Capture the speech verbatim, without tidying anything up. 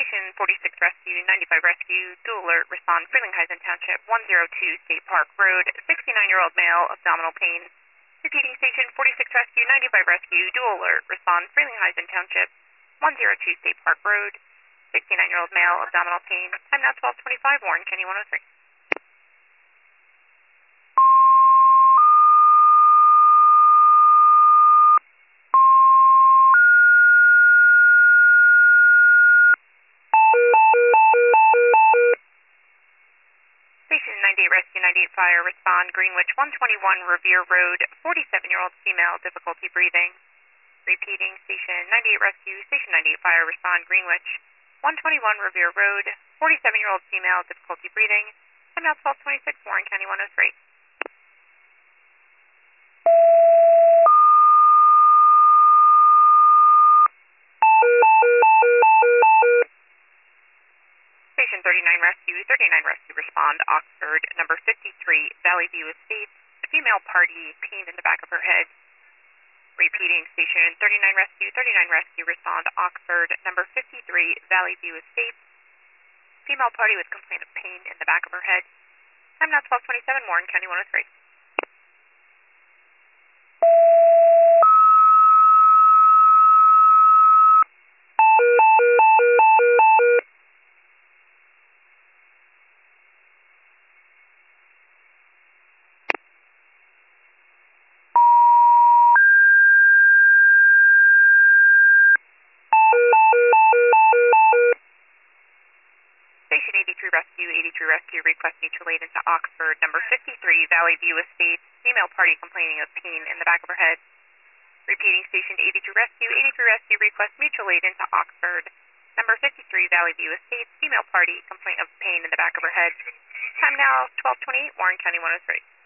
Station forty-six Rescue, ninety-five Rescue, dual alert, respond Frelinghuysen Township, one oh two State Park Road, sixty-nine-year-old male, abdominal pain. Repeating Station forty-six Rescue, ninety-five Rescue, dual alert, respond Frelinghuysen Township, one oh two State Park Road, sixty-nine-year-old male, abdominal pain. Time now twelve twenty-five, Warren County one oh three. Station ninety-eight Rescue, ninety-eight Fire, respond Greenwich, one twenty-one Revere Road, forty-seven-year-old female, difficulty breathing. Repeating, Station ninety-eight Rescue, Station ninety-eight Fire, respond Greenwich, one twenty-one Revere Road, forty-seven-year-old female, difficulty breathing. Time now twelve twenty-six, Warren County one oh three. Station thirty-nine Rescue, thirty-nine Rescue, respond Oxford, number fifty-three, Valley View Estates, female party, pain in the back of her head. Repeating, Station thirty-nine Rescue, thirty-nine Rescue, respond Oxford, number fifty-three, Valley View Estates, female party with complaint of pain in the back of her head. Time now twelve twenty-seven, Warren County one oh three. Station eighty-three Rescue, eighty-three Rescue, request mutual aid into Oxford, number fifty-three, Valley View Estates, female party complaining of pain in the back of her head. Repeating, Station eighty-two Rescue, eighty-three Rescue, request mutual aid into Oxford, number fifty-three, Valley View Estates, female party complaint of pain in the back of her head. Time now twelve twenty-eight, Warren County one oh three.